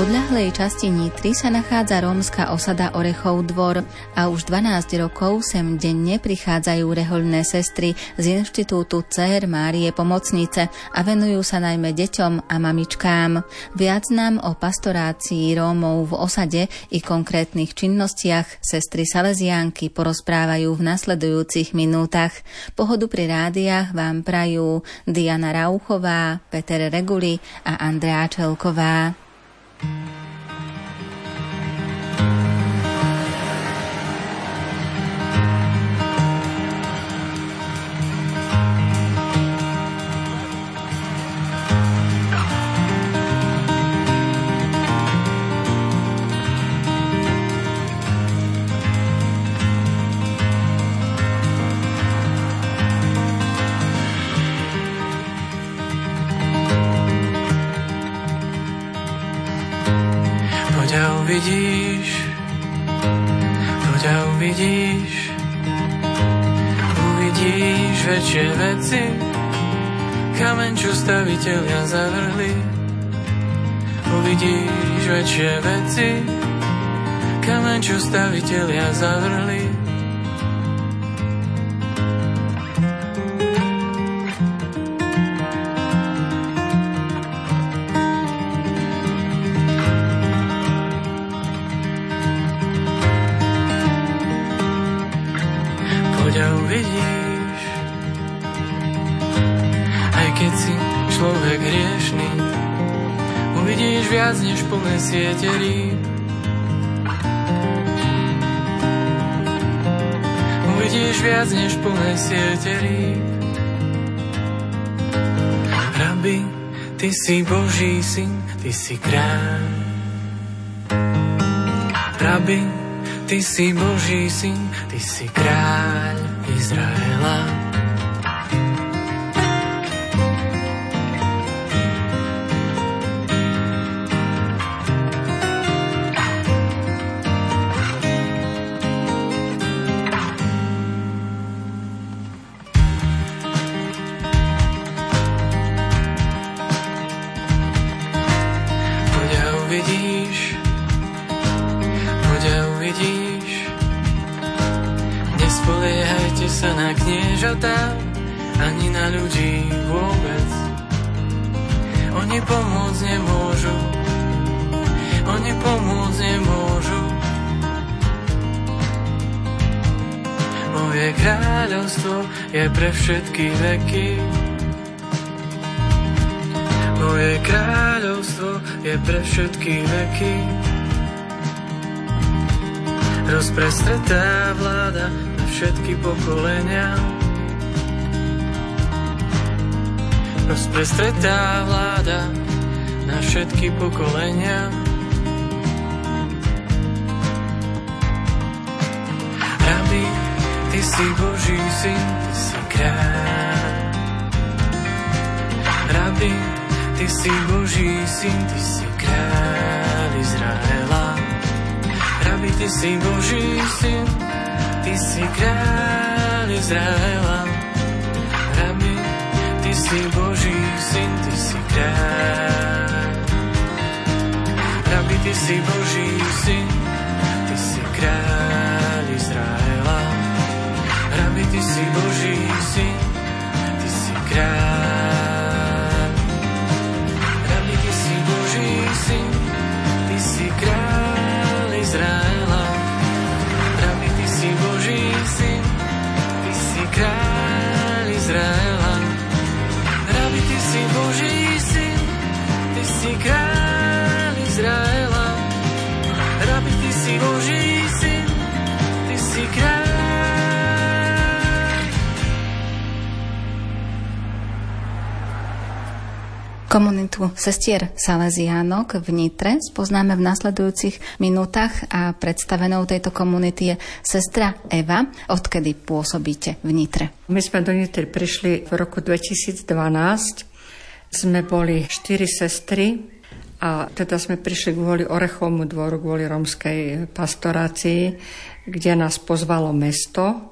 odľahlej časti Nitry sa nachádza rómska osada Orechov dvor a už 12 rokov sem denne prichádzajú rehoľné sestry z Inštitútu Dcér Márie Pomocnice a venujú sa najmä deťom a mamičkám. Viac nám o pastorácii Rómov v osade i konkrétnych činnostiach sestry Salesiánky porozprávajú v nasledujúcich minútach. Pohodu pri rádiách vám prajú Diana Rauchová, Peter Reguli a Andrea Čelková. Uvidíš väčšie veci, kameň, čo stavitelia zavrhli. Uvidíš väčšie veci, kameň, čo stavitelia zavrhli. Viac než plné siete rýb. Uvidíš viac než plné siete rýb. Rabi, ty si Boží syn, ty si kráľ. Rabi, ty si Boží syn, ty si kráľ Izraela. Ani na ľudí vôbec. Oni pomôcť nemôžu. Oni pomôcť nemôžu. Moje kráľovstvo je pre všetky veky. Moje kráľovstvo je pre všetky veky. Rozprestretá vláda na všetky pokolenia. Rozprestretá vláda na všetky pokolenia. Rabi, ty si Boží syn, ty si kráľ. Rabi, ty si Boží syn, ty si kráľ Izraela. Rabi, ty si Boží syn, ty si kráľ Izraela. Rabi, ty si Boží syn, ty si kráľ. Rabi, ty si Boží syn, ty si kráľ Izraela. Rabi, ty si Boží syn, ty si kráľ. Rabi, ty si Boží syn, ty si kráľ Izraela. Rabi, ty si Boží syn, ty si kráľ Izraela. Rabi, ty si Boží syn, ty si kráľ Izraela. Rabi, ty si Boží syn, ty si kráľ. Komunitu sestier Salesiánok v Nitre spoznáme v nasledujúcich minútach a predstavenou tejto komunity je sestra Eva. Odkedy pôsobíte v Nitre? My sme do Nitry prišli v roku 2012. Sme boli 4 sestry a teda sme prišli kvôli Orechovmu dvoru, kvôli rómskej pastorácii, kde nás pozvalo mesto.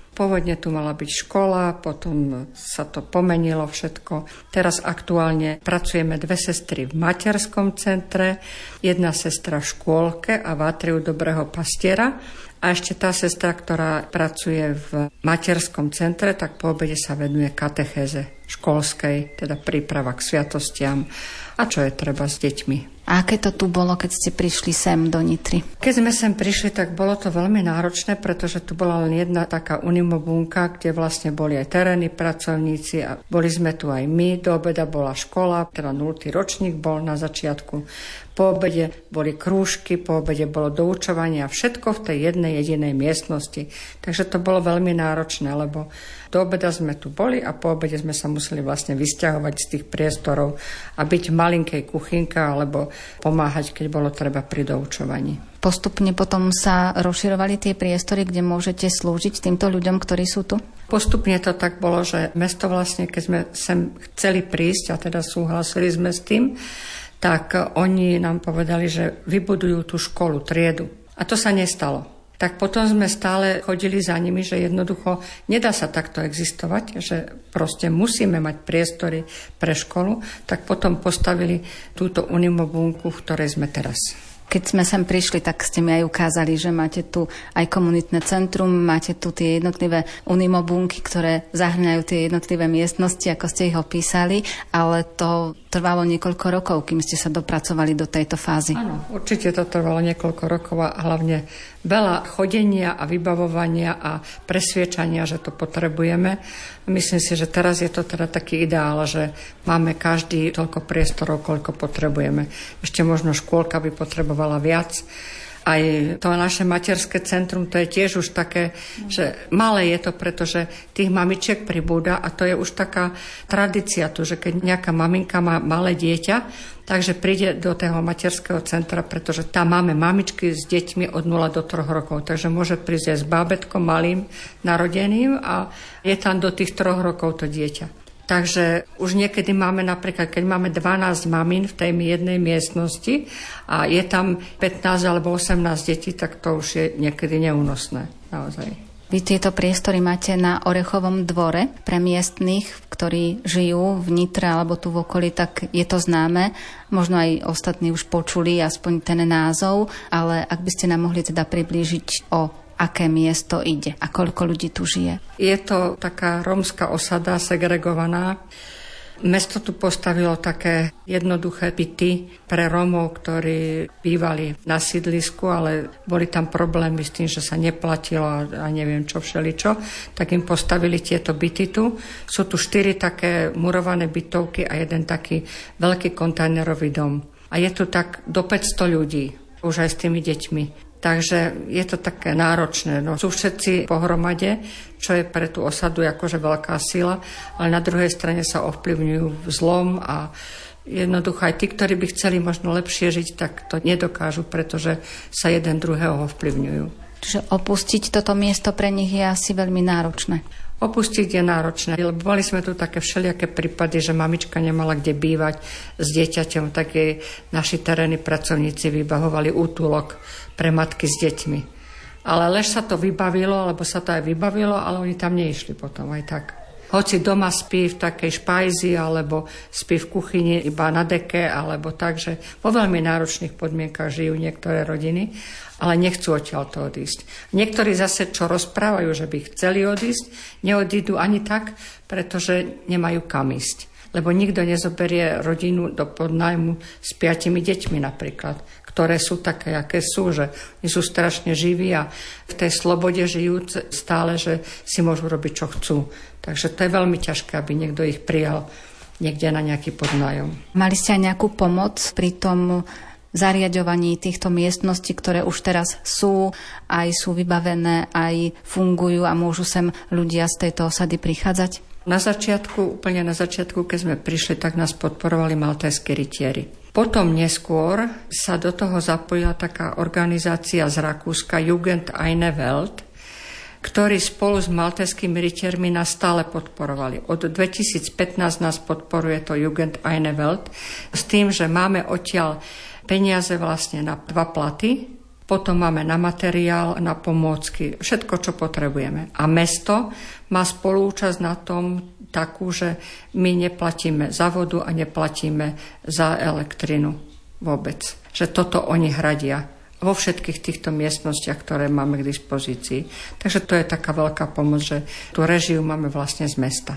Pôvodne tu mala byť škola, potom sa to pomenilo všetko. Teraz aktuálne pracujeme 2 sestry v materskom centre, 1 sestra v škôlke a v Atriu Dobrého pastiera. A ešte tá sestra, ktorá pracuje v materskom centre, tak po obede sa venuje katechéze školskej, teda príprava k sviatostiam a čo je treba s deťmi. A aké to tu bolo, keď ste prišli sem do Nitry? Keď sme sem prišli, tak bolo to veľmi náročné, pretože tu bola len jedna taká unimobunka, kde vlastne boli aj terénni pracovníci a boli sme tu aj my. Do obeda bola škola, teda 0. ročník bol na začiatku. Po obede boli krúžky, po obede bolo doučovanie a všetko v tej jednej jedinej miestnosti. Takže to bolo veľmi náročné, lebo do obeda sme tu boli a po obede sme sa museli vlastne vysťahovať z tých priestorov a byť v malinkej kuchynke alebo pomáhať, keď bolo treba pri doučovaní. Postupne potom sa rozširovali tie priestory, kde môžete slúžiť týmto ľuďom, ktorí sú tu? Postupne to tak bolo, že mesto vlastne, keď sme sem chceli prísť a teda súhlasili sme s tým, tak oni nám povedali, že vybudujú tú školu, triedu. A to sa nestalo. Tak potom sme stále chodili za nimi, že jednoducho nedá sa takto existovať, že proste musíme mať priestory pre školu, tak potom postavili túto unimobunku, v ktorej sme teraz. Keď sme sem prišli, tak ste mi aj ukázali, že máte tu aj komunitné centrum, máte tu tie jednotlivé unimobunky, ktoré zahrňajú tie jednotlivé miestnosti, ako ste ich opísali, ale to trvalo niekoľko rokov, kým ste sa dopracovali do tejto fázy. Áno, určite to trvalo niekoľko rokov a hlavne veľa chodenia a vybavovania a presviečania, že to potrebujeme. Myslím si, že teraz je to teda taký ideál, že máme každý toľko priestorov, koľko potrebujeme. Ešte možno škôlka by potrebovala viac. Aj to naše materské centrum, to je tiež už také, že malé je to, pretože tých mamičiek pribúda a to je už taká tradícia tu, že keď nejaká maminka má malé dieťa, takže príde do toho materského centra, pretože tam máme mamičky s deťmi od 0 do 3 rokov, takže môže prísť aj s bábätkom malým narodeným a je tam do tých 3 rokov to dieťa. Takže už niekedy máme napríklad, keď máme 12 mamín v tej jednej miestnosti a je tam 15 alebo 18 detí, tak to už je niekedy neúnosné. Naozaj. Vy tieto priestory máte na Orechovom dvore pre miestnych, ktorí žijú v Nitre alebo tu v okolí, tak je to známe. Možno aj ostatní už počuli aspoň ten názov, ale ak by ste nám mohli teda priblížiť, o aké miesto ide a koľko ľudí tu žije. Je to taká rómska osada, segregovaná. Mesto tu postavilo také jednoduché byty pre Rómov, ktorí bývali na sídlisku, ale boli tam problémy s tým, že sa neplatilo a neviem čo všeličo, tak im postavili tieto byty tu. Sú tu 4 také murované bytovky a jeden taký veľký kontajnerový dom. A je tu tak do 500 ľudí, už aj s tými deťmi. Takže je to také náročné. No, sú všetci pohromade, čo je pre tú osadu akože veľká sila, ale na druhej strane sa ovplyvňujú zlom a jednoducho aj tí, ktorí by chceli možno lepšie žiť, tak to nedokážu, pretože sa jeden druhého ovplyvňujú. Čiže opustiť toto miesto pre nich je asi veľmi náročné. Opustiť je náročné, lebo mali sme tu také všelijaké prípady, že mamička nemala kde bývať s dieťaťom, tak jej naši terénni pracovníci vybavovali útulok pre matky s deťmi. Ale lež sa to vybavilo, alebo sa to aj vybavilo, ale oni tam neišli potom aj tak. Hoci doma spí v takej špajzi, alebo spí v kuchyni iba na deke, alebo tak, že vo veľmi náročných podmienkach žijú niektoré rodiny, ale nechcú odtiaľto odísť. Niektorí zase, čo rozprávajú, že by chceli odísť, neodídu ani tak, pretože nemajú kam ísť. Lebo nikto nezoberie rodinu do podnájmu s 5 deťmi napríklad, ktoré sú také, aké sú, že oni sú strašne živí a v tej slobode žijú stále, že si môžu robiť, čo chcú. Takže to je veľmi ťažké, aby niekto ich prijal niekde na nejaký podnájom. Mali ste aj nejakú pomoc pri tom zariaďovaní týchto miestností, ktoré už teraz sú, aj sú vybavené, aj fungujú a môžu sem ľudia z tejto osady prichádzať? Úplne na začiatku, keď sme prišli, tak nás podporovali maltéski rytieri. Potom neskôr sa do toho zapojila taká organizácia z Rakúska Jugend eine Welt, ktorí spolu s maltéskými rytiermi nás stále podporovali. Od 2015 nás podporuje to Jugend eine Welt s tým, že máme odtiaľ peniaze vlastne na 2 platy potom máme na materiál, na pomôcky, všetko, čo potrebujeme. A mesto má spolúčasť na tom takú, že my neplatíme za vodu a neplatíme za elektrinu vôbec. Že toto oni hradia vo všetkých týchto miestnostiach, ktoré máme k dispozícii. Takže to je taká veľká pomoc, že tú režiu máme vlastne z mesta.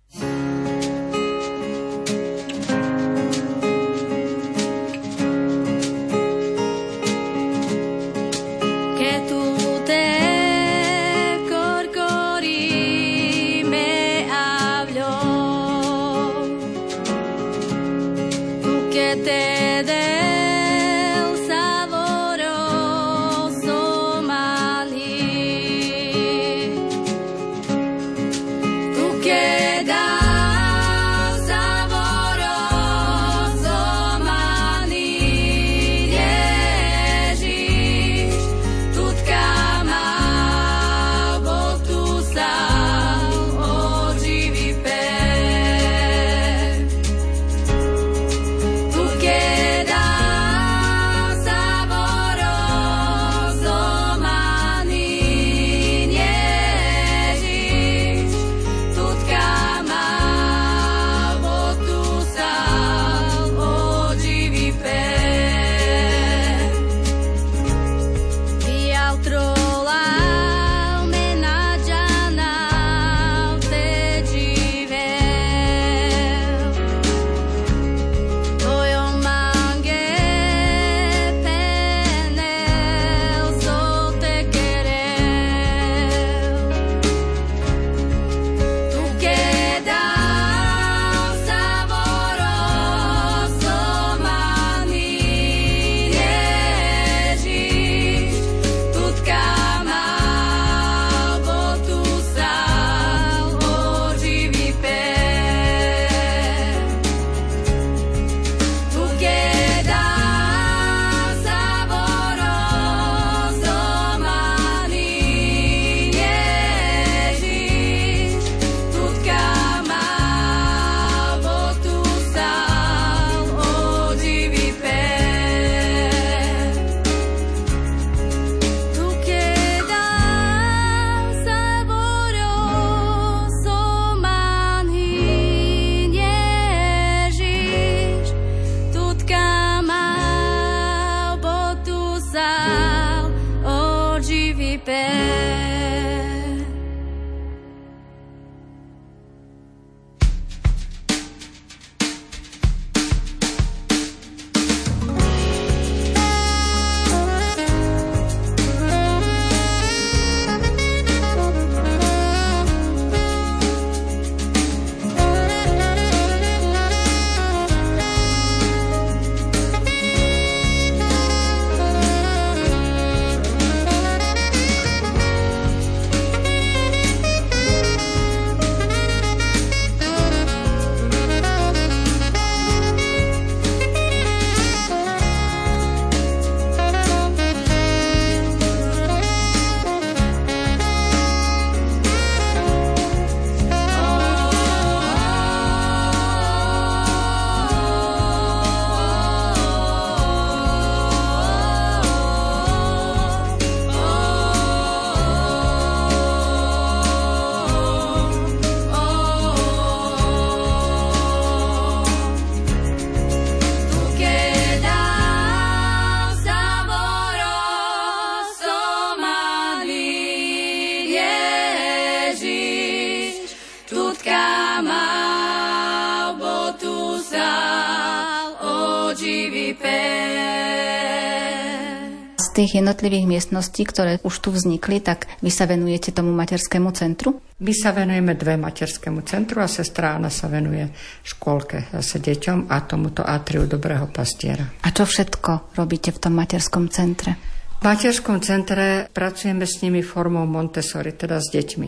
Z tých jednotlivých miestností, ktoré už tu vznikli, tak vy sa venujete tomu materskému centru? My sa venujeme 2 materskému centru a sestra Anna sa venuje škôlke zase deťom a tomuto atriu Dobrého pastiera. A čo všetko robíte v tom materskom centre? V materskom centre pracujeme s nimi formou Montessori, teda s deťmi.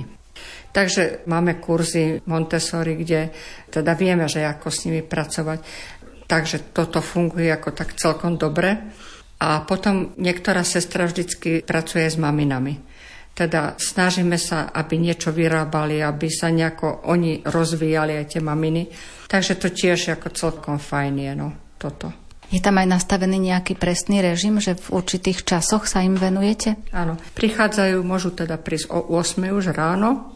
Takže máme kurzy Montessori, kde teda vieme, že ako s nimi pracovať. Takže toto funguje ako tak celkom dobre. A potom niektorá sestra vždycky pracuje s maminami. Teda snažíme sa, aby niečo vyrábali, aby sa nejako oni rozvíjali, aj tie maminy. Takže to tiež ako celkom fajn je, no, toto. Je tam aj nastavený nejaký presný režim, že v určitých časoch sa im venujete? Áno, prichádzajú, môžu teda prísť o 8 už ráno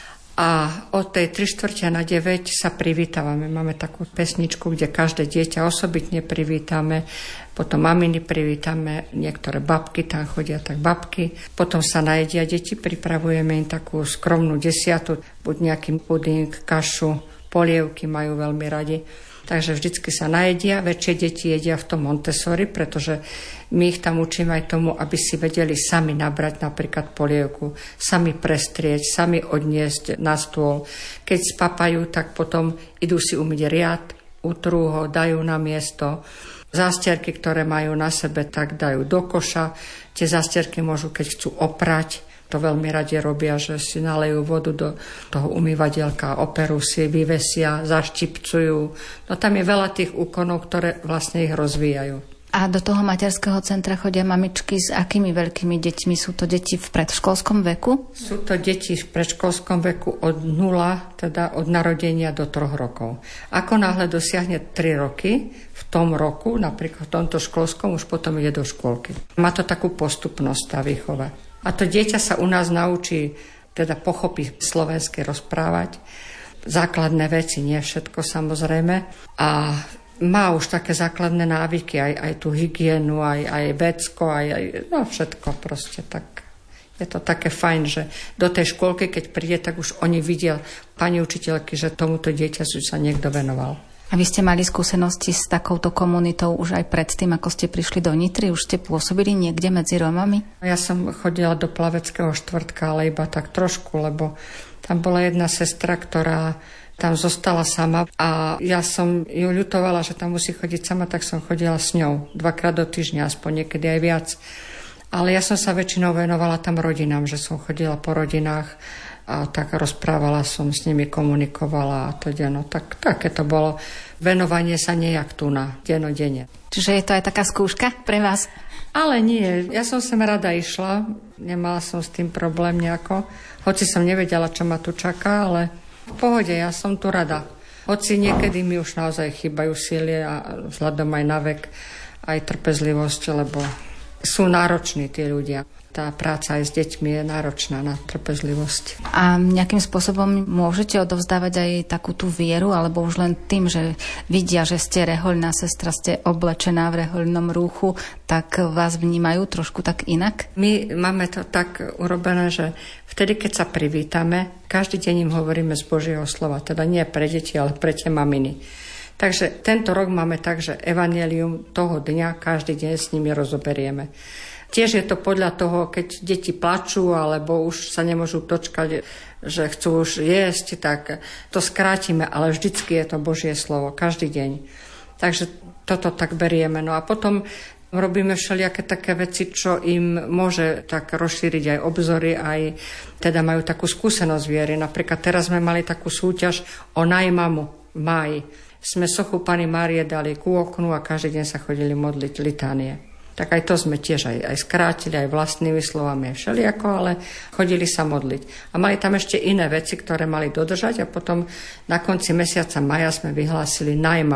a od tej 3:45 sa privítavame. Máme takú pesničku, kde každé dieťa osobitne privítame, potom maminy privítame, niektoré babky, tam chodia tak babky, potom sa najedia deti, pripravujeme im takú skromnú desiatu, buď nejaký puding, kašu, polievky majú veľmi radi. Takže vždycky sa najedia, väčšie deti jedia v tom Montessori, pretože my ich tam učíme aj tomu, aby si vedeli sami nabrať napríklad polievku, sami prestrieť, sami odniesť na stôl. Keď spapajú, tak potom idú si umyť riad, utrú ho, dajú na miesto. Zástierky, ktoré majú na sebe, tak dajú do koša. Tie zástierky môžu, keď chcú oprať, to veľmi radi robia, že si nalejú vodu do toho umývadielka, operú si, vyvesia, zaštipcujú. No tam je veľa tých úkonov, ktoré vlastne ich rozvíjajú. A do toho materského centra chodia mamičky s akými veľkými deťmi? Sú to deti v predškolskom veku? Sú to deti v predškolskom veku od 0, teda od narodenia do 3 rokov. Ako náhle dosiahne 3 roky, v tom roku, napríklad v tomto školskom, už potom ide do škôlky. Má to takú postupnosť tá výchova. A to dieťa sa u nás naučí, teda pochopí slovenské rozprávať, základné veci, nie všetko samozrejme. A má už také základné návyky, aj tú hygienu, aj vecko, aj no všetko proste tak. Je to také fajn, že do tej škôlky, keď príde, tak už oni vidia, pani učiteľky, že tomuto dieťaťu sa niekto venoval. A vy ste mali skúsenosti s takouto komunitou už aj predtým, ako ste prišli do Nitry? Už ste pôsobili niekde medzi Rómami? Ja som chodila do Plaveckého štvrtka, ale iba tak trošku, lebo tam bola jedna sestra, ktorá tam zostala sama a ja som ju ľutovala, že tam musí chodiť sama, tak som chodila s ňou 2-krát do týždňa, aspoň niekedy aj viac. Ale ja som sa väčšinou venovala tam rodinám, že som chodila po rodinách a tak rozprávala som s nimi, komunikovala a teda, no tak také to bolo. Venovanie sa nejak tu na denodenne. Čiže je to aj taká skúška pre vás? Ale nie, ja som sem rada išla, nemala som s tým problém nejako, hoci som nevedela, čo ma tu čaká, ale v pohode, ja som tu rada. Hoci niekedy mi už naozaj chýbajú síly a vzhľadom aj na vek, aj trpezlivosť, lebo sú nároční tí ľudia. Tá práca aj s deťmi je náročná na trpezlivosť. A nejakým spôsobom môžete odovzdávať aj takú tú vieru, alebo už len tým, že vidia, že ste rehoľná sestra, ste oblečená v rehoľnom rúchu, tak vás vnímajú trošku tak inak? My máme to tak urobené, že vtedy, keď sa privítame, každý deň im hovoríme z Božieho slova, teda nie pre deti, ale pre tie maminy. Takže tento rok máme tak, že evanjelium toho dňa každý deň s nimi rozoberieme. Tiež je to podľa toho, keď deti plačú alebo už sa nemôžu dočkať, že chcú už jesť, tak to skrátime, ale vždycky je to Božie slovo, každý deň. Takže toto tak berieme. No a potom robíme všelijaké také veci, čo im môže tak rozšíriť aj obzory, aj teda majú takú skúsenosť viery. Napríklad teraz sme mali takú súťaž o najmamu v máji. Sme sochu Panny Márie dali ku oknu a každý deň sa chodili modliť litánie. Tak aj to sme tiež aj skrátili, aj vlastnými slovami, aj všelijako, ale chodili sa modliť. A mali tam ešte iné veci, ktoré mali dodržať a potom na konci mesiaca maja sme vyhlásili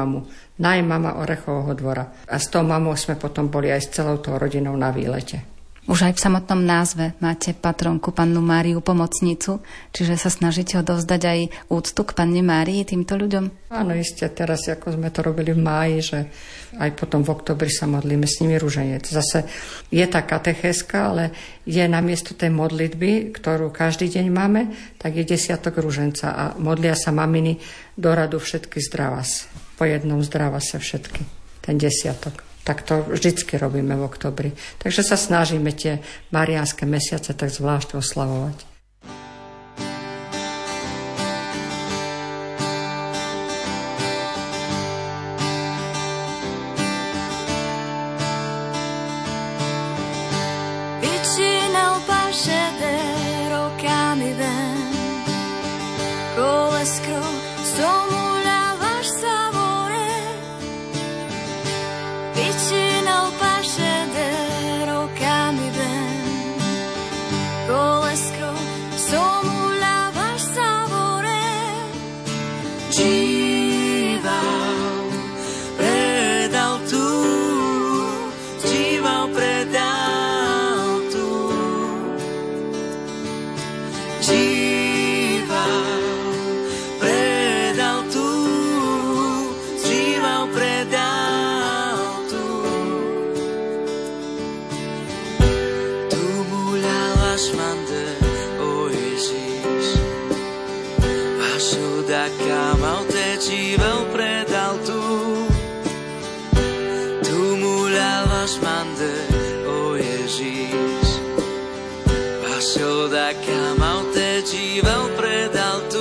najmama Orechovho dvora. A s tou mamou sme potom boli aj s celou tou rodinou na výlete. Už aj v samotnom názve máte patronku Pannu Máriu Pomocnicu, čiže sa snažíte odovzdať aj úctu k Panne Márii týmto ľuďom? Áno, isté, teraz ako sme to robili v máji, že aj potom v oktobri sa modlíme s nimi ruženec. Zase je tá katechéska, ale je namiesto tej modlitby, ktorú každý deň máme, tak je 10 ruženca a modlia sa maminy do radu všetky zdravás. Po jednom zdravase všetky, ten 10. Tak to vždycky robíme v oktobri. Takže sa snažíme tie mariánske mesiace tak zvlášť oslavovať. Vyčínal pašete rokami ven, koleskro somuľavaš sa more. Vyčínal pašete rokami ven, koleskro somuľavaš sa more. Díval, predal tú da cama o te civel predal tu muľavaš mande o Ježíš. Vašo da cama o te civel predal tu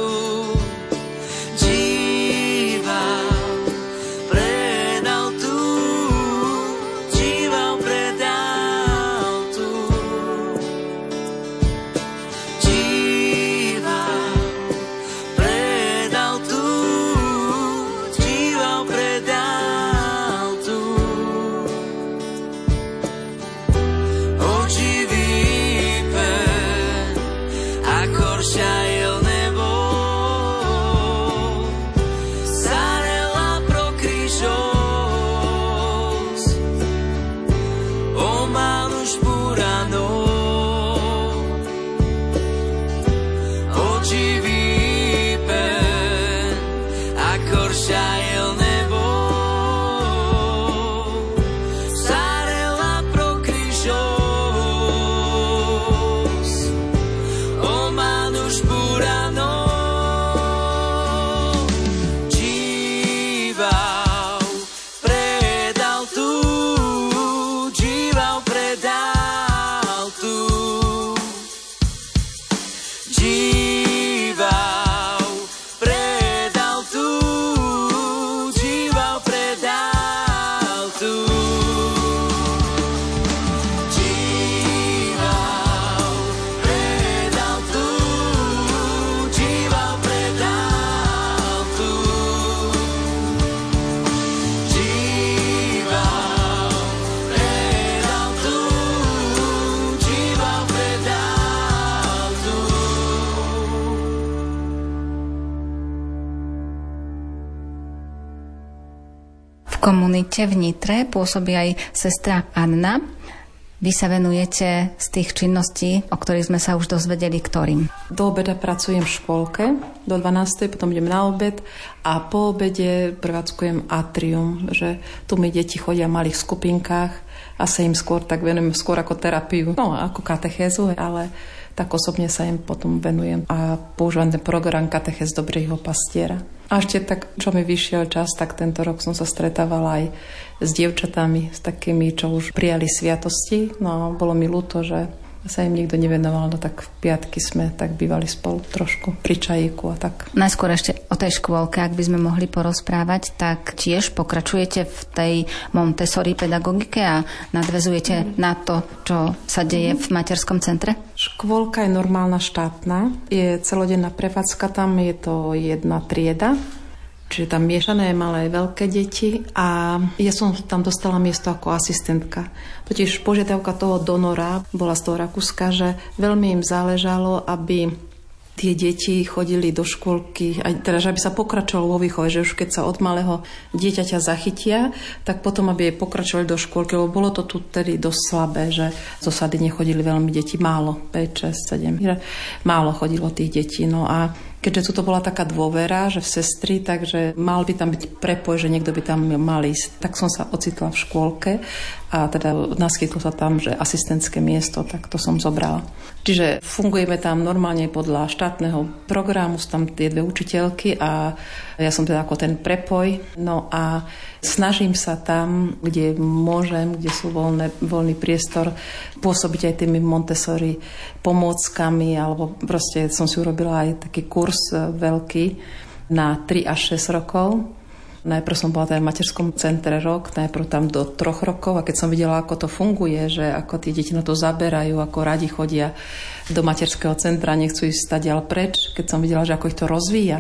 V komunite v Nitre pôsobí aj sestra Anna. Vy sa venujete z tých činností, o ktorých sme sa už dozvedeli, ktorým? Do obeda pracujem v škôlke, do 12. potom idem na obed a po obede prevádzkujem atrium, že tu mi deti chodia v malých skupinkách a sa im skôr tak venujem, skôr ako terapiu, no ako katechézu, ale tak osobne sa im potom venujem a používam ten program Katechéz dobrého pastiera. A ešte tak, čo mi vyšiel čas, tak tento rok som sa stretávala aj s dievčatami, s takými, čo už prijali sviatosti. No bolo mi ľúto, že sa im nikto nevenoval, no tak v piatky sme tak bývali spolu trošku pri čajíku a tak. Najskôr ešte o tej škôlke, ak by sme mohli porozprávať, tak tiež pokračujete v tej Montessori pedagogike a nadväzujete na to, čo sa deje v materskom centre? Škôlka je normálna štátna, je celodenná prevádzka, tam je to jedna trieda, čiže tam miešané malé veľké deti a ja som tam dostala miesto ako asistentka. Totiž požiadavka toho donora bola z toho Rakúska, že veľmi im záležalo, aby tie deti chodili do škôlky, teda, že aby sa pokračovalo vo výchove, že už keď sa od malého dieťaťa zachytia, tak potom, aby jej pokračovali do škôlky, lebo bolo to tu tedy dosť slabé, že z osady nechodili veľmi deti, málo, 5, 6, 7, že málo chodilo tých detí. No a keďže tu to bola taká dôvera, že v sestry, takže mal by tam byť prepoj, že niekto by tam mal ísť. Tak som sa ocitla v škôlke a teda naskytlo sa tam, že asistentské miesto, tak to som zobrala. Čiže fungujeme tam normálne podľa štátneho programu, sú tam tie dve učiteľky a ja som teda ako ten prepoj. No a snažím sa tam, kde môžem, kde sú voľný priestor, pôsobiť aj tými Montessori pomôckami, alebo proste som si urobila aj taký kurz veľký na 3 až 6 rokov. Najprv som bola v materskom centre rok, najprv tam do 3 rokov a keď som videla, ako to funguje, že ako tie deti na to zaberajú, ako radi chodia do materského centra, nechcú ísť stadiaľ preč, keď som videla, že ako ich to rozvíja,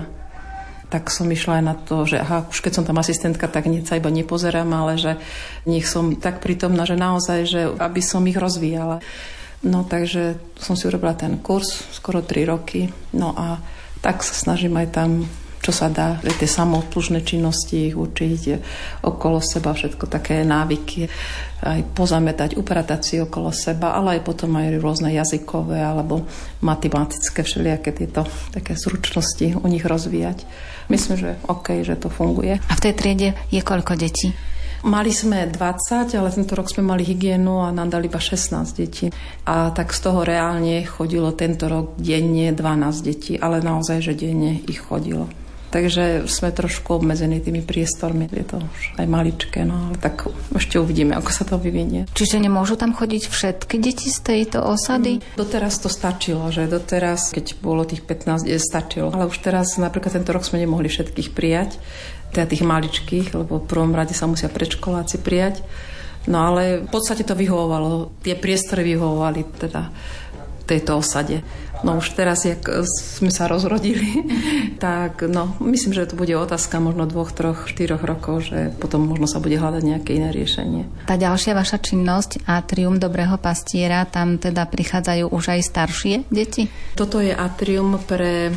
tak som išla aj na to, že už keď som tam asistentka, tak sa iba nepozerám, ale že nech som tak prítomná, že naozaj, že aby som ich rozvíjala. No takže som si urobila ten kurz, skoro 3 roky, no a tak sa snažím aj tam, čo sa dá, tie samoobslužné činnosti, ich učiť okolo seba, všetko také návyky, aj pozametať, upratať si okolo seba, ale aj potom aj rôzne jazykové alebo matematické všelijaké tieto také zručnosti u nich rozvíjať. Myslím, že OK, že to funguje. A v tej triede je koľko detí? Mali sme 20, ale tento rok sme mali hygienu a nám dali iba 16 detí. A tak z toho reálne chodilo tento rok denne 12 detí, ale naozaj, že denne ich chodilo. Takže sme trošku obmedzení tými priestormi. Je to už aj maličké, no ale tak ešte uvidíme, ako sa to vyvinie. Čiže nemôžu tam chodiť všetky deti z tejto osady? Doteraz to stačilo, že doteraz, keď bolo tých 15, stačilo. Ale už teraz, napríklad tento rok sme nemohli všetkých prijať, teda tých maličkých, lebo v prvom rade sa musia predškoláci prijať. No ale v podstate to vyhovovalo, tie priestory vyhovovali teda tejto osade. No už teraz, jak sme sa rozrodili, tak no, myslím, že to bude otázka možno 2, 3, 4 rokov, že potom možno sa bude hľadať nejaké iné riešenie. Tá ďalšia vaša činnosť, Atrium Dobrého pastiera, tam teda prichádzajú už aj staršie deti? Toto je atrium pre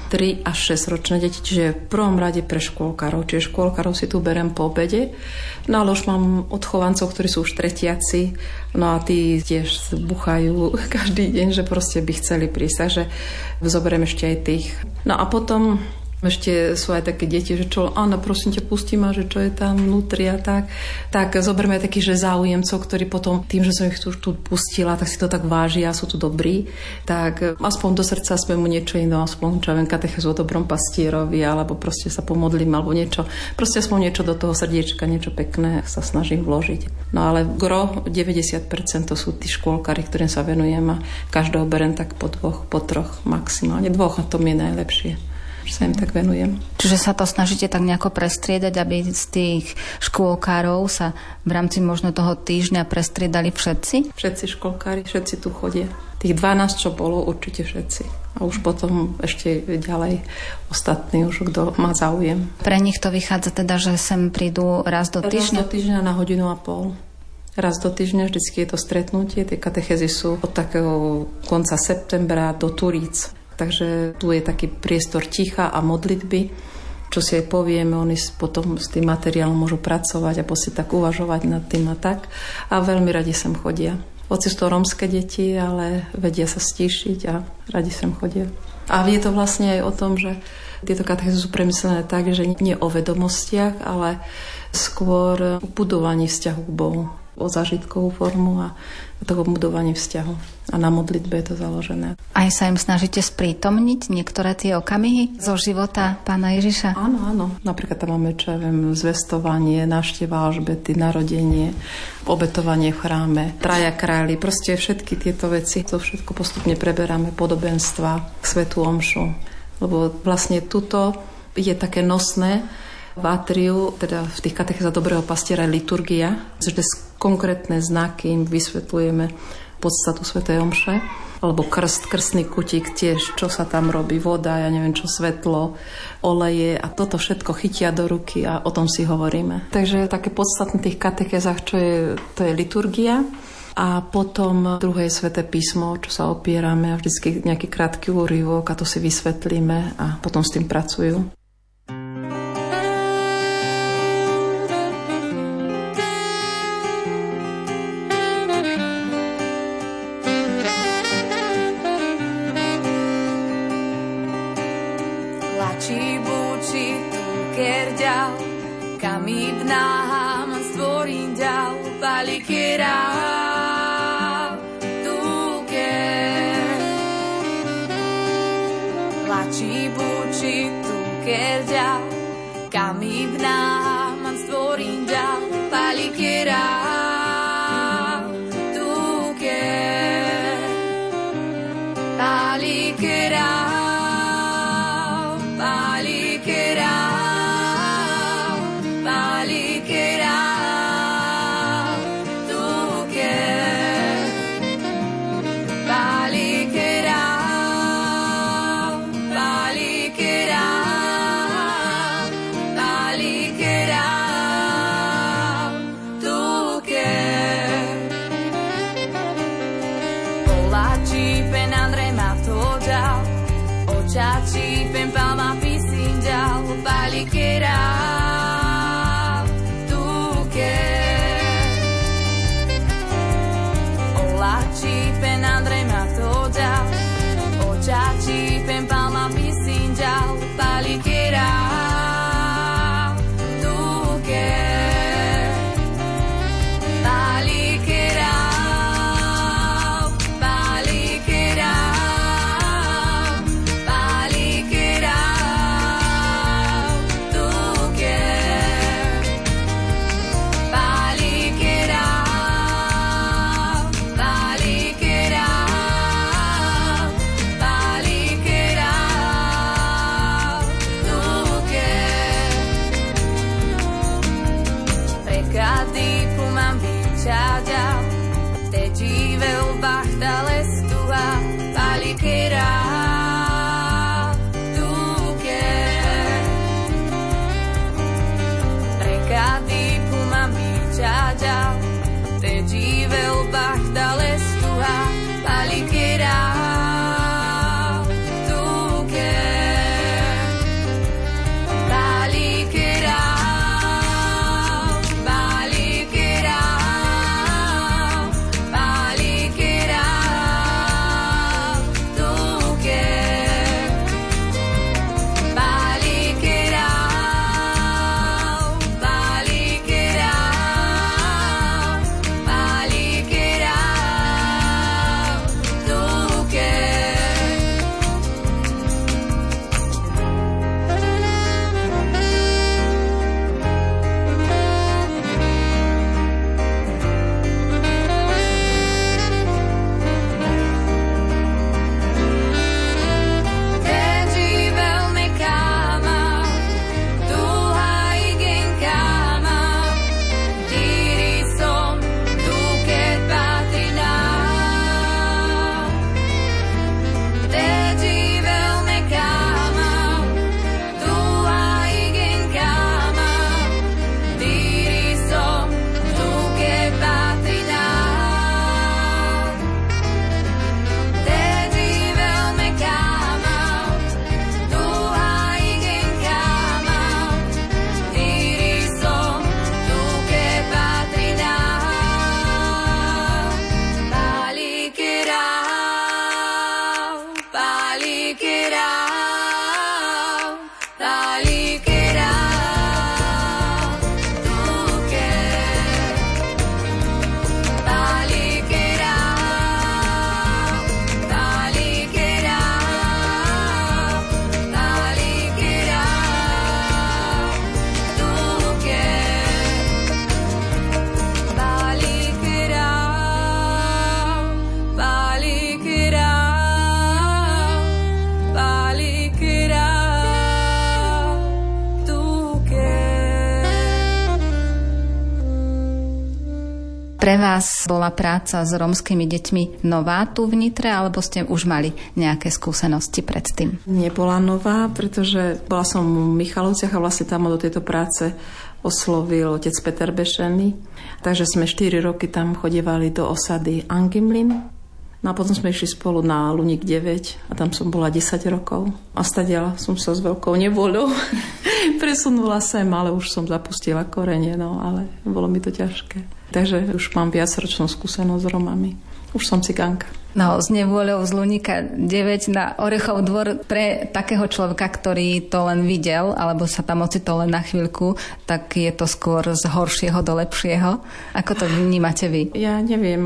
3 až 6 ročné deti, čiže v prvom rade pre škôlkarov. Čiže škôlkarov si tu berem po obede. No ale už mám odchovancov, ktorí sú už tretiaci. No a tí tiež buchajú každý deň, že proste by chceli prísť. Takže zoberiem ešte aj tých. No a potom ešte sú aj také deti, že čo, áno, prosím ťa, pustí ma, že čo je tam vnútri a tak. Tak zoberme aj takých, že záujemcov, ktorí potom tým, že som ich tu pustila, tak si to tak vážia, sú tu dobrí. Tak aspoň do srdca sme mu niečo iné, aspoň čo viem, katechezu o dobrom pastierovi, alebo proste sa pomodlím, alebo niečo. Proste aspoň niečo do toho srdiečka, niečo pekné sa snažím vložiť. No ale gro, 90% to sú tí škôlkari, ktorým sa venujem a každého berem tak po 2, po 3 maximálne. 2 a to mi je najlepšie. Sa im tak venujem. Čiže sa to snažíte tak nejako prestriedať, aby z tých škôlkárov sa v rámci možno toho týždňa prestriedali všetci? Všetci škôlkári, všetci tu chodia. Tých 12, čo bolo, určite všetci. A už potom ešte ďalej ostatní, už kto má záujem. Pre nich to vychádza teda, že sem prídu raz do týždňa? Raz do týždňa na 1,5 hodinu. Raz do týždňa, vždycky je to stretnutie. Tie katechezy sú od takého konca septembra do Turíc. Takže tu je taký priestor ticha a modlitby, čo si aj povieme, oni potom s tým materiálom môžu pracovať a si tak uvažovať nad tým a tak. A veľmi radi sem chodia. Hoci sú to rómske deti, ale vedia sa stíšiť a radi sem chodia. A je to vlastne aj o tom, že tieto katechezy sú premyslené tak, že nie o vedomostiach, ale skôr o budovaní vzťahu k Bohu, o zážitkovú formu a o takom budovaní vzťahu. A na modlitbe je to založené. Aj sa im snažíte sprítomniť niektoré tie okamihy zo života Pána Ježiša? Áno, áno. Napríklad tam máme, čo ja viem, zvestovanie, návšteva Alžbety, narodenie, obetovanie v chráme, traja králi, proste všetky tieto veci. To všetko postupne preberáme, podobenstva, svätú omšu. Lebo vlastne tuto je také nosné v atriu, teda v tých katechezách Dobrého pastiera je liturgia, že konkrétne znaky im vysvetľujeme podstatu svätej omše, alebo krstný kutík tiež, čo sa tam robí, voda, ja neviem čo, svetlo, oleje a toto všetko chytia do ruky a o tom si hovoríme. Takže také podstatné tých katechézach, to je liturgia a potom druhé je sväté písmo, čo sa opierame a vždycky nejaký krátky úryvok a to si vysvetlíme a potom s tým pracujú. čáďal, te dível bachtale stuha, palikera, tuke. Rekady pumami čáďal, te dível bachtale stuha, palikera, Pre vás bola práca s rómskymi deťmi nová tu v Nitre, alebo ste už mali nejaké skúsenosti predtým? Nebola nová, pretože bola som v Michalovciach a vlastne tam do tejto práce oslovil otec Peter Bešený. Takže sme 4 roky tam chodievali do osady Angimlin. No a potom sme išli spolu na Luník 9 a tam som bola 10 rokov. A stadiaľ som sa s veľkou nevôľou presunula sem, ale už som zapustila korene, no ale bolo mi to ťažké. Takže už mám viacročnú skúsenosť s Romami. Už som cigánka. No, s nevôľou z Luníka 9 na Orechov dvor pre takého človeka, ktorý to len videl, alebo sa tam ocitol len na chvíľku, tak je to skôr z horšieho do lepšieho. Ako to vnímate vy? Ja neviem,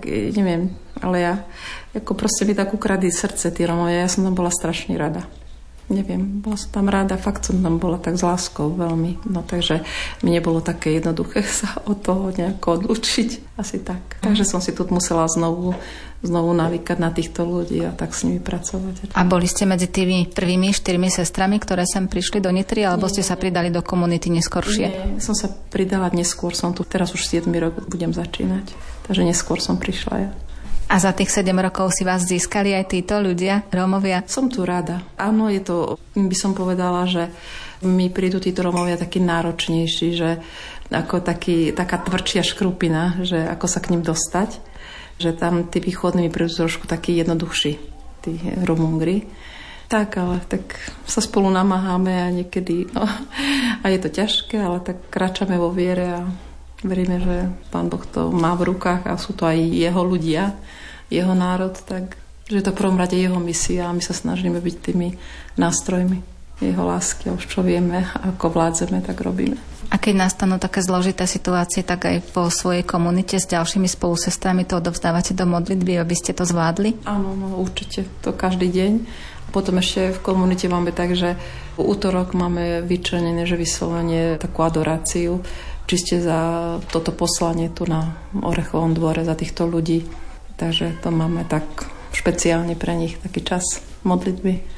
ale ja ako proste mi tak ukradli srdce tí Romovia. Ja som tam bola strašne rada. Neviem, bola som tam rada, fakt som tam bola tak s láskou veľmi. No takže mi nebolo také jednoduché sa od toho nejako odlučiť. Asi tak. Takže som si tu musela znovu navykať na týchto ľudí a tak s nimi pracovať. A boli ste medzi tými prvými 4 sestrami, ktoré sem prišli do Nitry, alebo ste sa pridali do komunity neskoršie? Nie, som sa pridala neskôr, som tu teraz už 7 rok budem začínať. Takže neskôr som prišla ja. A za tých 7 rokov si vás získali aj títo ľudia, Rómovia? Som tu rada. Áno, je to, by som povedala, že mi prídu títo Rómovia takí náročnejší, že ako taká tvrdšia škrupina, že ako sa k ním dostať. Že tam tí východní mi prídu trošku takí jednoduchší, tí Rumungri. Tak, ale tak sa spolu namáhame a niekedy, a je to ťažké, ale tak kráčame vo viere a veríme, že Pán Boh to má v rukách a sú to aj jeho ľudia, jeho národ, tak že je to v prvom rade jeho misia a my sa snažíme byť tými nástrojmi jeho lásky a už čo vieme, ako vládzeme, tak robíme. A keď nastanú také zložité situácie, tak aj vo svojej komunite s ďalšími spolusestrami to odovzdávate do modlitby, aby ste to zvládli? Áno, určite, to každý deň. A potom ešte v komunite máme tak, že v útorok máme vyčlenené, že vyslovene takú adoráciu, čiste za toto poslanie tu na Orechovom dvore, za týchto ľudí. Takže to máme tak špeciálne pre nich taký čas modlitby.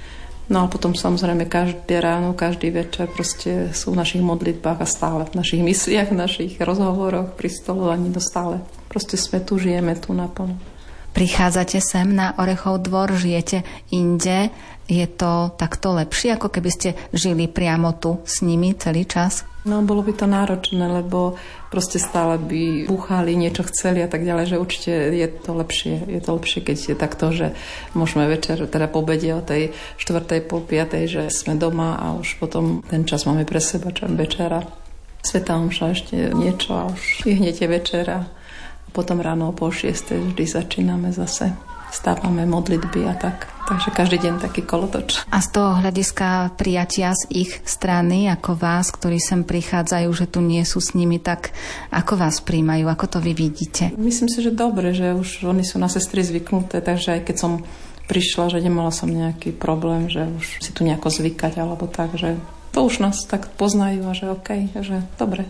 No a potom samozrejme každé ráno, každý večer proste sú v našich modlitbách a stále v našich mysliach, v našich rozhovoroch, pri stolovaní stále. Proste sme tu, žijeme tu naplno. Prichádzate sem na Orechov dvor, žijete inde. Je to takto lepšie, ako keby ste žili priamo tu s nimi celý čas? No, bolo by to náročné, lebo proste stále by búchali, niečo chceli a tak ďalej, že určite je to lepšie. Je to lepšie, keď je takto, že môžeme večer, teda po obede o tej 4:30, 5:30, že sme doma a už potom ten čas máme pre seba, čo večera. Svätá omša ešte niečo a už je hneď večera. A potom ráno o 5:30 vždy začíname zase. Stávame modlitby a tak. Takže každý deň taký kolotoč. A z toho hľadiska prijatia z ich strany, ako vás, ktorí sem prichádzajú, že tu nie sú s nimi, tak ako vás príjmajú, ako to vy vidíte? Myslím si, že dobre, že už oni sú na sestry zvyknuté, takže aj keď som prišla, že nemala som nejaký problém, že už si tu nejako zvykať alebo tak, že to už nás tak poznajú a že okej, že dobre.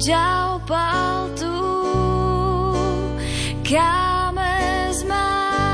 Kame zman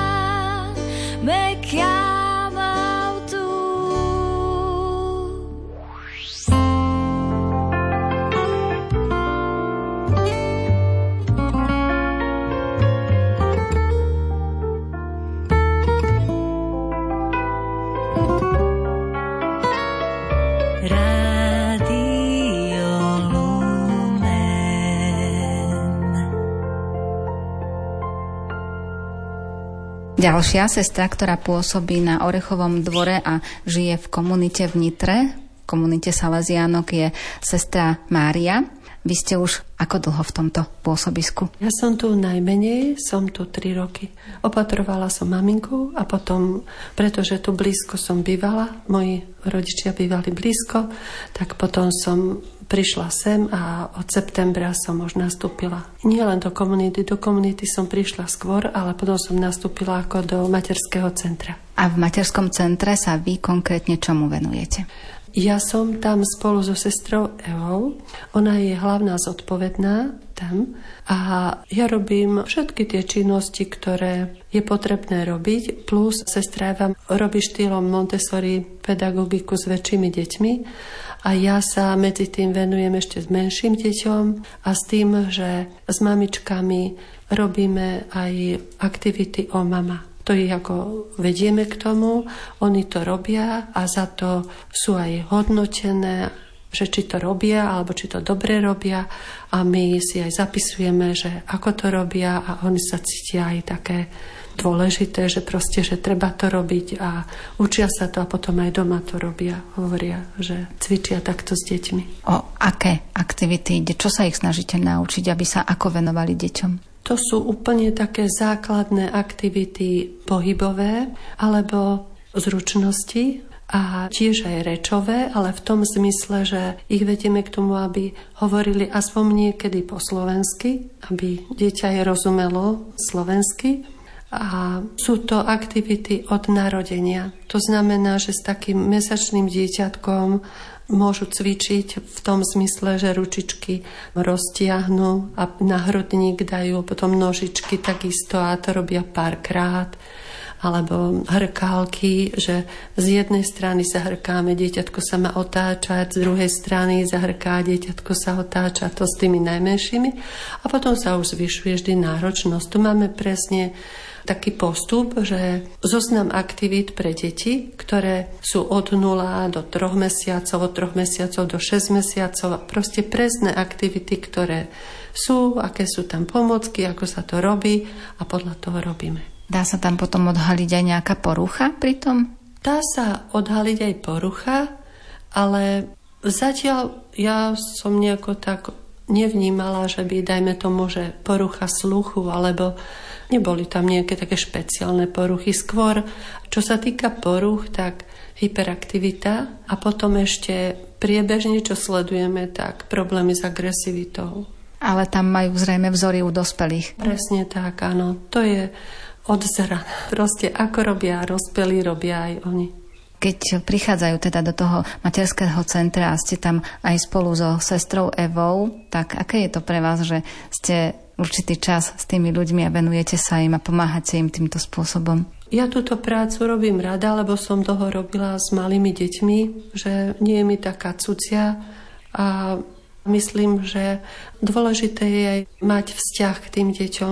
Ďalšia sestra, ktorá pôsobí na Orechovom dvore a žije v komunite v Nitre, v komunite Salesiánok, je sestra Mária. Vy ste už ako dlho v tomto pôsobisku? Ja som tu najmenej, som tu 3 roky. Opatrovala som maminku a potom, pretože tu blízko som bývala, moji rodičia bývali blízko, tak potom som prišla sem a od septembra som už nastúpila. Nie len do komunity som prišla skôr, ale potom som nastúpila ako do materského centra. A v materskom centre sa vy konkrétne čomu venujete? Ja som tam spolu so sestrou Evou. Ona je hlavná zodpovedná tam a ja robím všetky tie činnosti, ktoré je potrebné robiť, plus sestra Eva robí štýlom Montessori pedagogiku s väčšími deťmi a ja sa medzi tým venujem ešte s menším deťom a s tým, že s mamičkami robíme aj aktivity o mama. To ich ako vedieme k tomu, oni to robia a za to sú aj hodnotené, že či to robia, alebo či to dobre robia a my si aj zapisujeme, že ako to robia a oni sa cítia aj také dôležité, že proste, že treba to robiť a učia sa to a potom aj doma to robia, hovoria, že cvičia takto s deťmi. O aké aktivity ide? Čo sa ich snažíte naučiť, aby sa ako venovali deťom? To sú úplne také základné aktivity pohybové alebo zručnosti a tiež aj rečové, ale v tom zmysle, že ich vedieme k tomu, aby hovorili aspoň niekedy po slovensky, aby dieťa aj rozumelo slovensky. A sú to aktivity od narodenia. To znamená, že s takým mesačným dieťatkom môžu cvičiť v tom zmysle, že ručičky roztiahnu a na hrudník dajú potom nožičky takisto a to robia párkrát. Alebo hrkálky, že z jednej strany sa hrkáme, dieťatko sa má otáčať, z druhej strany zahrká, dieťatko sa otáča, to s tými najmenšími. A potom sa už zvyšuje vždy náročnosť. Tu máme presne taký postup, že zoznam aktivít pre deti, ktoré sú od 0 do 3 mesiacov, od 3 mesiacov do 6 mesiacov, proste presné aktivity, ktoré sú, aké sú tam pomocky, ako sa to robí a podľa toho robíme. Dá sa tam potom odhaliť aj nejaká porucha pri tom? Dá sa odhaliť aj porucha, ale zatiaľ ja som nejako tak nevnímala, že by, dajme tomu, že porucha sluchu, alebo neboli tam nejaké také špeciálne poruchy. Skôr, čo sa týka poruch, tak hyperaktivita a potom ešte priebežne, čo sledujeme, tak problémy s agresivitou. Ale tam majú zrejme vzory u dospelých. Presne tak, áno. To je od zra. Proste ako robia dospelí, robia aj oni. Keď prichádzajú teda do toho materského centra a ste tam aj spolu so sestrou Evou, tak aké je to pre vás, že ste určitý čas s tými ľuďmi a venujete sa im a pomáhate im týmto spôsobom? Ja túto prácu robím rada, lebo som toho robila s malými deťmi, že nie je mi taká cudzia a myslím, že dôležité je aj mať vzťah k tým deťom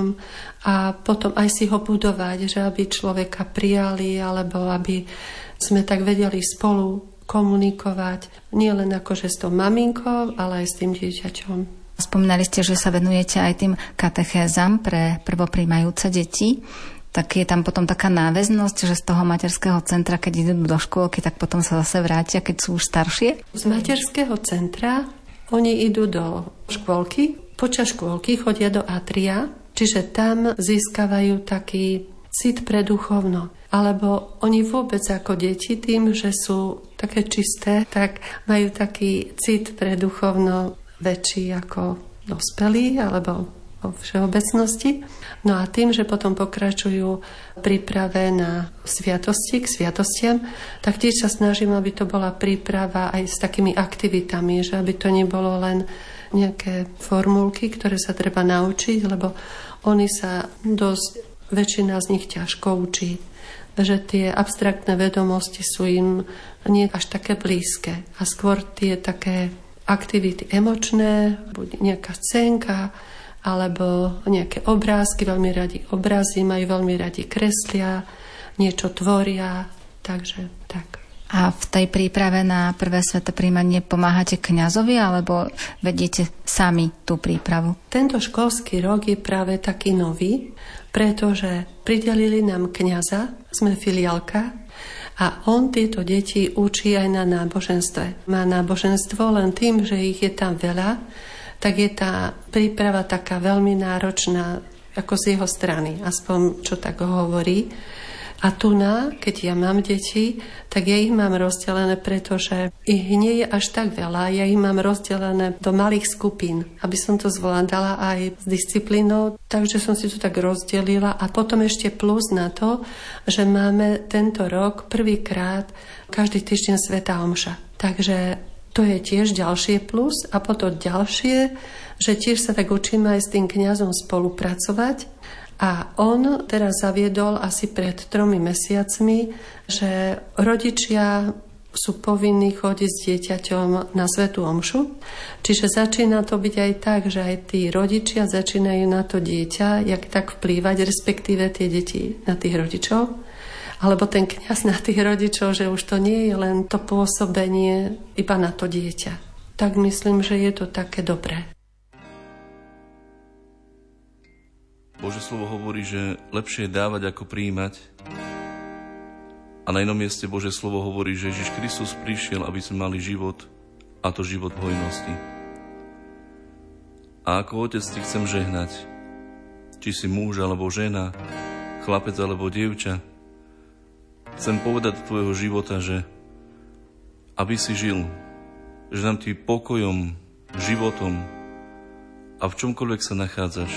a potom aj si ho budovať, že aby človeka prijali alebo aby sme tak vedeli spolu komunikovať, nie len akože s tou maminkou, ale aj s tým dieťaťom. Spomínali ste, že sa venujete aj tým katechézam pre prvopríjmajúce deti. Tak je tam potom taká náväznosť, že z toho materského centra, keď idú do škôlky, tak potom sa zase vrátia, keď sú už staršie? Z materského centra oni idú do škôlky, počas škôlky chodia do atria, čiže tam získavajú taký cit pre duchovno. Alebo oni vôbec ako deti tým, že sú také čisté, tak majú taký cit pre duchovno väčší ako dospelí alebo vo všeobecnosti. No a tým, že potom pokračujú príprave na sviatosti, k sviatostiam, tak tiež sa snažím, aby to bola príprava aj s takými aktivitami, že aby to nebolo len nejaké formulky, ktoré sa treba naučiť, lebo oni sa väčšina z nich ťažko učí. Že tie abstraktné vedomosti sú im nie až také blízke. A skôr tie také aktivity emočné, buď nejaká scénka, alebo nejaké obrázky, veľmi radi obrazy, majú veľmi radi kreslia, niečo tvoria, takže tak. A v tej príprave na prvé sväté prijímanie pomáhate kňazovi alebo vedíte sami tú prípravu? Tento školský rok je práve taký nový, pretože pridelili nám kňaza, sme filiálka, a on tieto deti učí aj na náboženstve. Má náboženstvo, len tým, že ich je tam veľa, tak je tá príprava taká veľmi náročná, ako z jeho strany, aspoň čo tak hovorí. A tu keď ja mám deti, tak ja ich mám rozdelené, pretože ich nie je až tak veľa. Ja ich mám rozdelené do malých skupín, aby som to zvládala aj s disciplínou. Takže som si to tak rozdelila. A potom ešte plus na to, že máme tento rok prvýkrát každý týždeň svätá omša. Takže to je tiež ďalšie plus. A potom ďalšie, že tiež sa tak učíme aj s tým kňazom spolupracovať. A on teraz zaviedol asi pred 3 mesiacmi, že rodičia sú povinní chodiť s dieťaťom na svätú omšu. Čiže začína to byť aj tak, že aj tí rodičia začínajú na to dieťa, jak tak vplývať, respektíve tie deti na tých rodičov. Alebo ten kňaz na tých rodičov, že už to nie je len to pôsobenie iba na to dieťa. Tak myslím, že je to také dobré. Božie slovo hovorí, že lepšie je dávať ako prijímať. A na inom mieste Božie slovo hovorí, že Ježiš Kristus prišiel, aby sme mali život, a to život v hojnosti. A ako otec ti chcem žehnať, či si muž alebo žena, chlapec alebo dievča, chcem povedať do tvojho života, že aby si žil, že dám ti pokojom, životom a v čomkoľvek sa nachádzaš.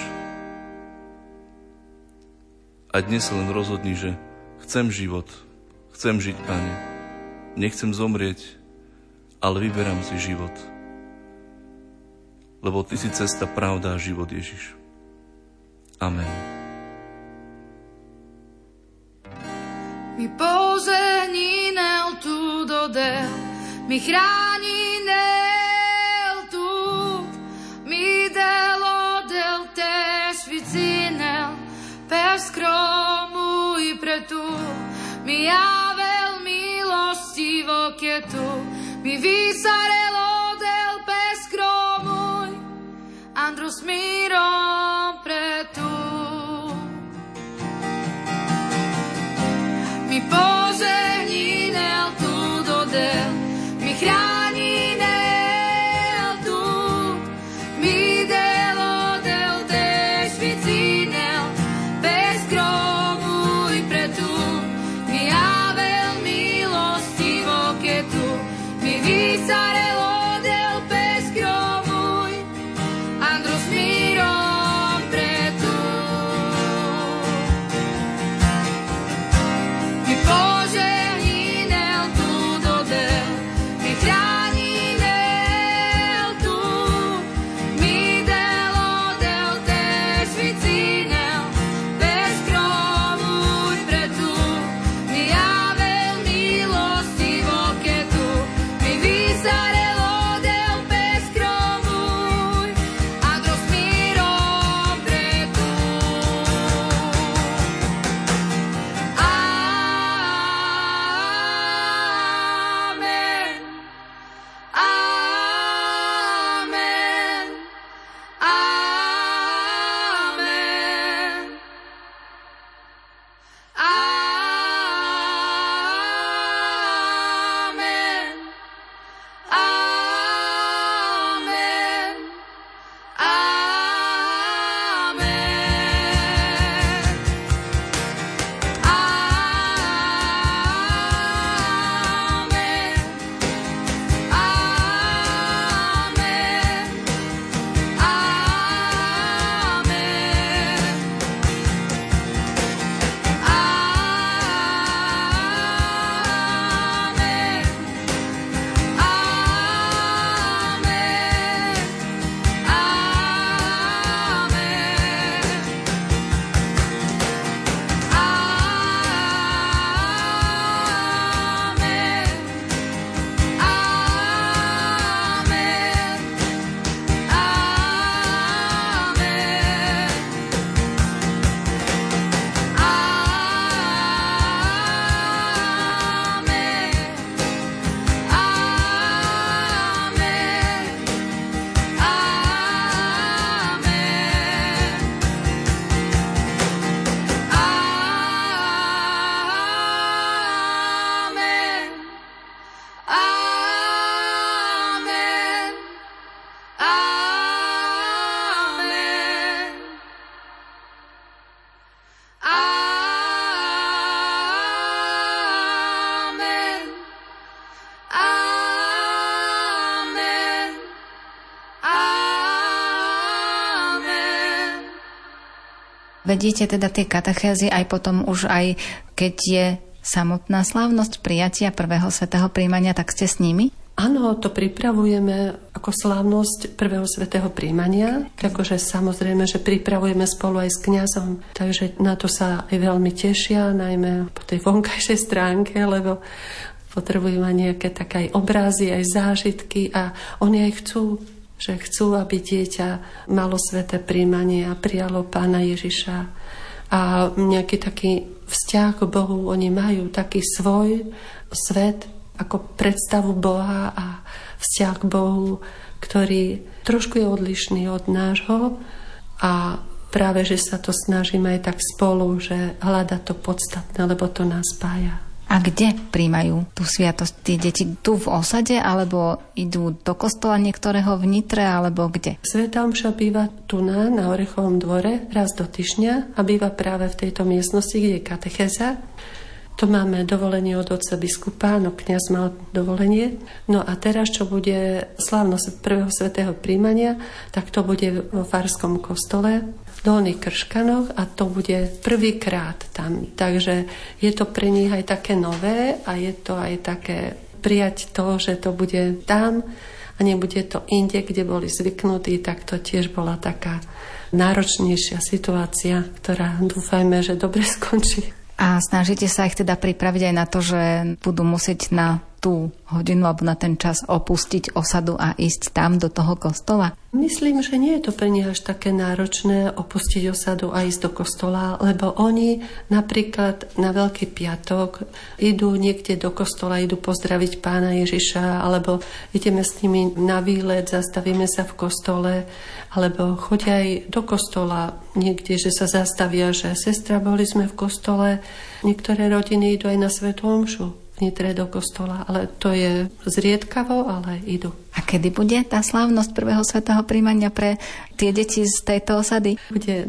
A dnes sa len rozhodni, že chcem život, chcem žiť, Pane. Nechcem zomrieť, ale vyberám si život. Lebo Ty si cesta, pravda a život, Ježiš. Amen. Mi požehni nel tu do del, mi chrání nel tu, mi delo del te svicinel, per skromu i pretu, mi javel milostivo che tu, mi visarelo del per skromu, andro s mirom pretu. Mi požehni nel tu do del, mi chrání nel tu, mi delo del te svicinel, bez gromu i pretu, mi javel milostivo che tu, mi visarelo del bez gromu, andro s mirom pretu. Mi požehni nel tu do del, mi chrání nel tu, mi delo del te svicinel, bez gromu i pretu, mi javel milostivo che tu, mi visarelo del bez gromu, andro s mirom pretu. Amen. Vedíte teda tie katechézy aj potom už aj keď je samotná slávnosť prijatia prvého svätého príjmania, tak ste s nimi? Áno, to pripravujeme ako slávnosť prvého svätého príjmania, takže samozrejme, že pripravujeme spolu aj s kňazom, takže na to sa aj veľmi tešia, najmä po tej vonkajšej stránke, lebo potrebujú mať nejaké také aj obrazy, aj zážitky a oni aj chcú, aby dieťa malo sväté príjmanie a prijalo Pána Ježiša. A nejaký taký vzťah k Bohu, oni majú taký svoj svet, ako predstavu Boha a vzťah k Bohu, ktorý trošku je odlišný od nášho a práve, že sa to snažíme aj tak spolu, že hľada to podstatné, lebo to nás spája. A kde príjmajú tú sviatosť tie deti? Tu v osade, alebo idú do kostola niektorého v Nitre, alebo kde? Svätá omša býva tu na Orechovom dvore raz do týždňa a býva práve v tejto miestnosti, kde je katechéza. To máme dovolenie od otca biskupa, no kňaz mal dovolenie. No a teraz, čo bude slávnosť prvého svätého príjmania, tak to bude vo farskom kostole v Dolných Krškanoch a to bude prvýkrát tam. Takže je to pre nich aj také nové a je to aj také prijať to, že to bude tam a nebude to inde, kde boli zvyknutí, tak to tiež bola taká náročnejšia situácia, ktorá dúfajme, že dobre skončí. A snažíte sa ich teda pripraviť aj na to, že budú musieť na tú hodinu alebo na ten čas opustiť osadu a ísť tam do toho kostola? Myslím, že nie je to pre nich až také náročné opustiť osadu a ísť do kostola, lebo oni napríklad na Veľký piatok idú niekde do kostola, idú pozdraviť Pána Ježiša, alebo ideme s nimi na výlet, zastavíme sa v kostole, alebo chodia aj do kostola niekde, že sa zastavia, že sestra, boli sme v kostole, niektoré rodiny idú aj na svätú omšu Nitre do kostola, ale to je zriedkavo, ale idú. A kedy bude tá slávnosť prvého svätého príjmania pre tie deti z tejto osady? Bude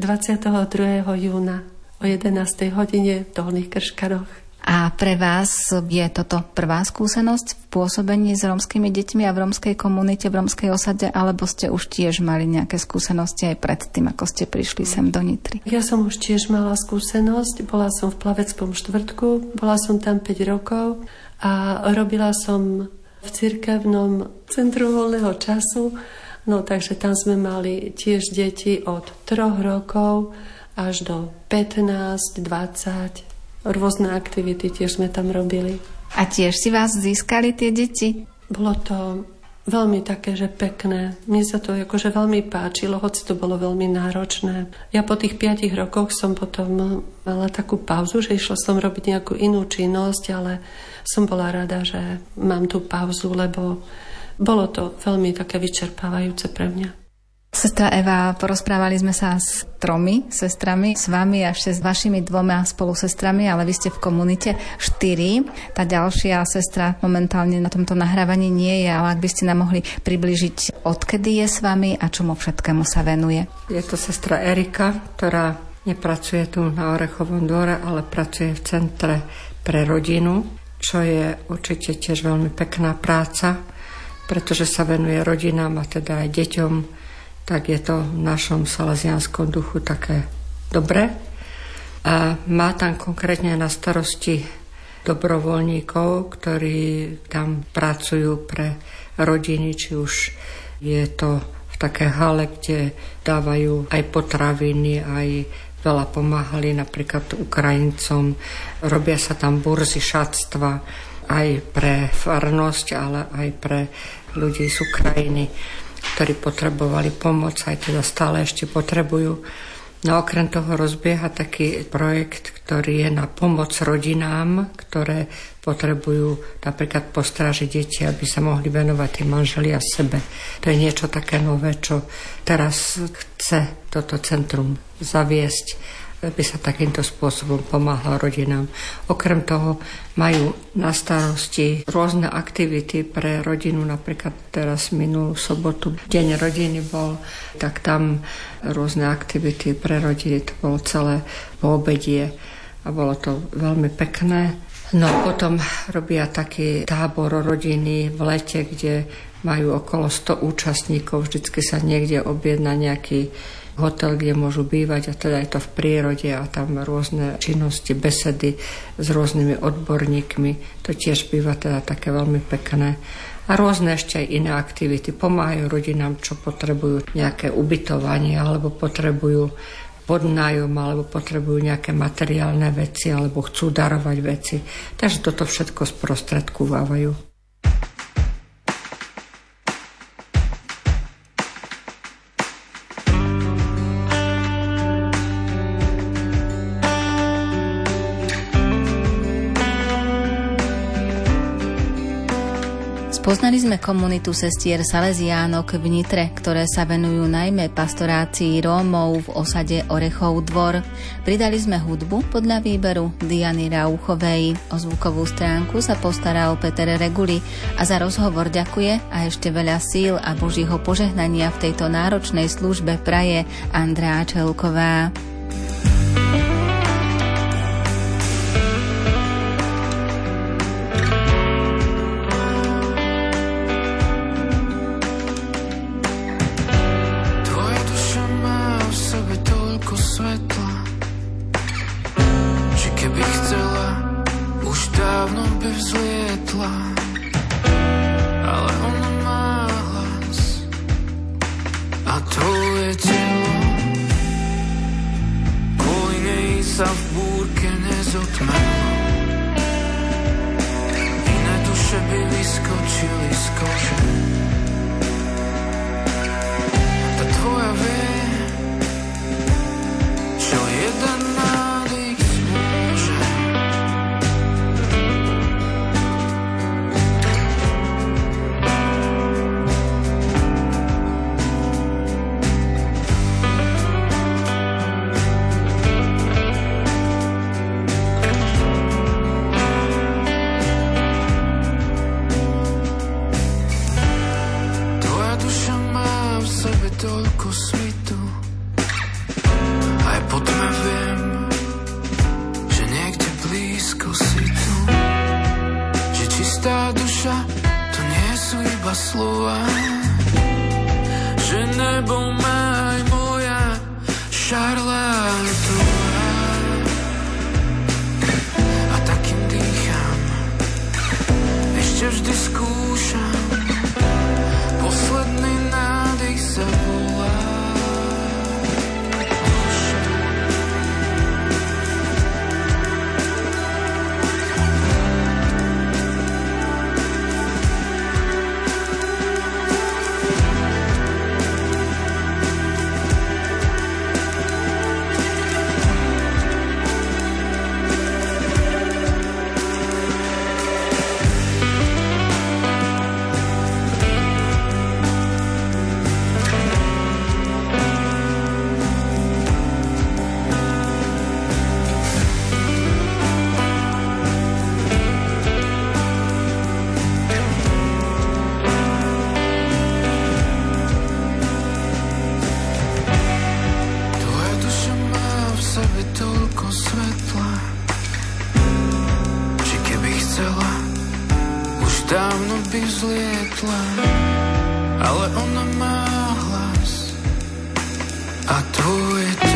22. júna o 11. hodine v Dolných Krškanoch. A pre vás je toto prvá skúsenosť v pôsobení s rómskymi deťmi a v rómskej komunite, v rómskej osade, alebo ste už tiež mali nejaké skúsenosti aj predtým, ako ste prišli sem do Nitry? Ja som už tiež mala skúsenosť, bola som v Plaveckom štvrtku, bola som tam 5 rokov a robila som v cirkevnom centru voľného času, no takže tam sme mali tiež deti od 3 rokov až do 15, 20. Rôzne aktivity tiež sme tam robili. A tiež si vás získali tie deti? Bolo to veľmi také, že pekné. Mne sa to akože veľmi páčilo, hoci to bolo veľmi náročné. Ja po tých 5 rokoch som potom mala takú pauzu, že išla som robiť nejakú inú činnosť, ale som bola rada, že mám tú pauzu, lebo bolo to veľmi také vyčerpávajúce pre mňa. Sestra Eva, porozprávali sme sa s 3 sestrami, s vami a ešte s vašimi 2 spolusestrami, ale vy ste v komunite 4. Tá ďalšia sestra momentálne na tomto nahrávaní nie je, ale ak by ste nám mohli približiť, odkedy je s vami a čomu všetkému sa venuje. Je to sestra Erika, ktorá nepracuje tu na Orechovom dvore, ale pracuje v Centre pre rodinu, čo je určite tiež veľmi pekná práca, pretože sa venuje rodinám a teda aj deťom. Tak je to v našom salesianskom duchu také dobre. A má tam konkrétne na starosti dobrovoľníkov, ktorí tam pracujú pre rodiny, či už je to v také hale, kde dávajú aj potraviny, aj veľa pomáhali napríklad Ukrajincom. Robia sa tam burzy šatstva aj pre farnosť, ale aj pre ľudí z Ukrajiny, ktorí potrebovali pomoc, aj teda stále ešte potrebujú. No okrem toho rozbieha taký projekt, ktorý je na pomoc rodinám, ktoré potrebujú napríklad postrážiť deti, aby sa mohli venovať tým manželia sebe. To je niečo také nové, čo teraz chce toto centrum zaviesť, aby sa takýmto spôsobom pomáhalo rodinám. Okrem toho majú na starosti rôzne aktivity pre rodinu, napríklad teraz minulú sobotu deň rodiny bol, tak tam rôzne aktivity pre rodiny, to bolo celé po obedie a bolo to veľmi pekné. No potom robia taký tábor rodiny v lete, kde majú okolo 100 účastníkov, vždycky sa niekde objedná nejaký hotel, kde môžu bývať a teda je to v prírode a tam rôzne činnosti, besedy s rôznymi odborníkmi. To tiež býva teda také veľmi pekné. A rôzne ešte aj iné aktivity. Pomáhajú rodinám, čo potrebujú nejaké ubytovanie alebo potrebujú podnájom alebo potrebujú nejaké materiálne veci alebo chcú darovať veci. Takže toto všetko sprostredkovávajú. Poznali sme komunitu sestier Salesiánok v Nitre, ktoré sa venujú najmä pastorácii Rómov v osade Orechov Dvor. Pridali sme hudbu podľa výberu Diany Rauchovej. O zvukovú stránku sa postaral Peter Reguli a za rozhovor ďakuje a ešte veľa síl a Božího požehnania v tejto náročnej službe praje Andrea Čelková. Dávno by vzlietla, ale ona má hlas a tvoje